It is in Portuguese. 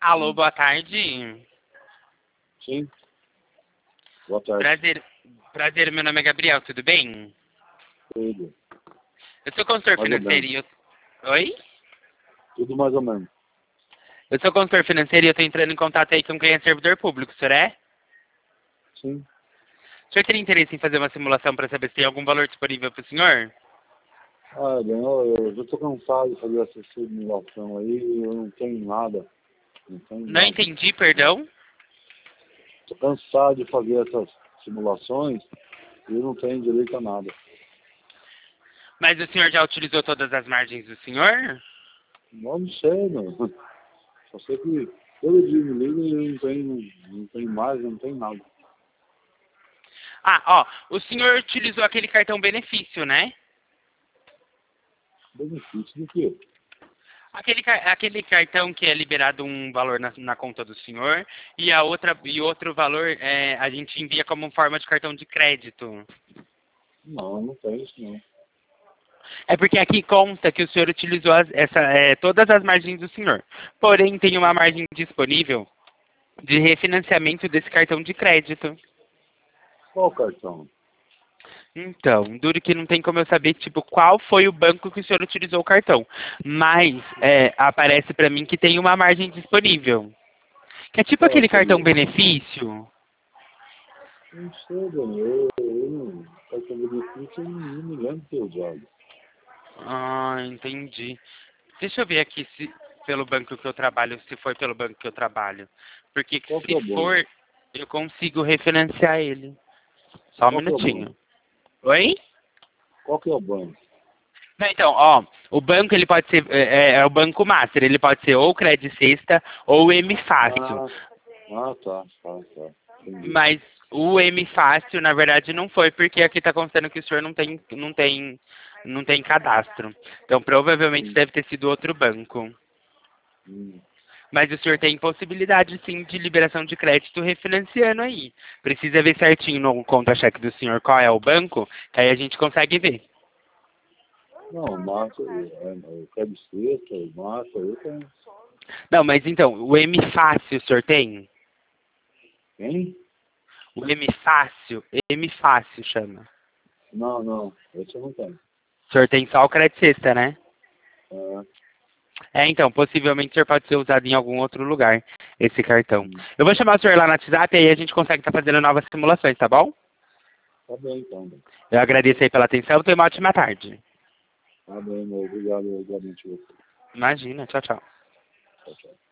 Alô, boa tarde. Sim, boa tarde. Prazer, meu nome é Gabriel, tudo bem? Tudo. Eu sou consultor Mais ou financeiro menos. e Oi? Tudo mais ou menos. Eu sou consultor financeiro e eu estou entrando em contato aí com um cliente servidor público, o senhor é? Sim. O senhor teria interesse em fazer uma simulação para saber se tem algum valor disponível para o senhor? Ah, bem, eu já estou cansado de fazer essa simulação aí, eu não tenho nada. Não tenho Não nada. entendi, perdão. Estou cansado de fazer essas simulações e eu não tenho direito a nada. Mas o senhor já utilizou todas as margens do senhor? Não sei, não. Só sei que todo dia me liga e eu não tenho mais, eu não tenho nada. Ah, ó, o senhor utilizou aquele cartão benefício, né? Benefício do quê? Aquele cartão que é liberado um valor na conta do senhor e outro valor a gente envia como forma de cartão de crédito. Não, não tem isso não. É porque aqui consta que o senhor utilizou todas as margens do senhor. Porém, tem uma margem disponível de refinanciamento desse cartão de crédito. Qual cartão? Então, duro que não tem como eu saber, tipo, qual foi o banco que o senhor utilizou o cartão. Mas aparece para mim que tem uma margem disponível. Que é tipo Qual aquele cartão seria? benefício. Não sei, Daniel. Eu não. Cartão benefício, eu não me lembro de ter usado. Ah, entendi. Deixa eu ver aqui se pelo banco que eu trabalho, se foi pelo banco que eu trabalho. Porque Qual que se é o banco? for, eu consigo refinanciar ele. Só um Qual que é o banco? minutinho. Oi? Qual que é o banco? Não, então, ó, o banco ele pode ser, é o Banco Master, ele pode ser ou Credit Sexta ou M Fácil. Tá. Entendi. Mas o M Fácil, na verdade, não foi, porque aqui está constando que o senhor não tem cadastro. Então, provavelmente Hum, deve ter sido outro banco. hum. Mas o senhor tem possibilidade, sim, de liberação de crédito refinanciando aí. Precisa ver certinho no contra-cheque do senhor qual é o banco, que aí a gente consegue ver. Não, massa, eu quero sexta, massa, eu tenho. Não, mas então, o M Fácil o senhor tem? Hein? O M Fácil chama. Não, esse eu não tenho. O senhor tem só o crédito sexta, né? É, Então, possivelmente o senhor pode ser usado em algum outro lugar, esse cartão. hum. Eu vou chamar o senhor lá no WhatsApp e aí a gente consegue estar fazendo novas simulações, tá bom? Tá bem, então. Eu agradeço aí pela atenção e tenha uma ótima tarde. Tá bem, meu. Obrigado, igualmente você. Imagina, tchau, tchau. Tchau, tchau.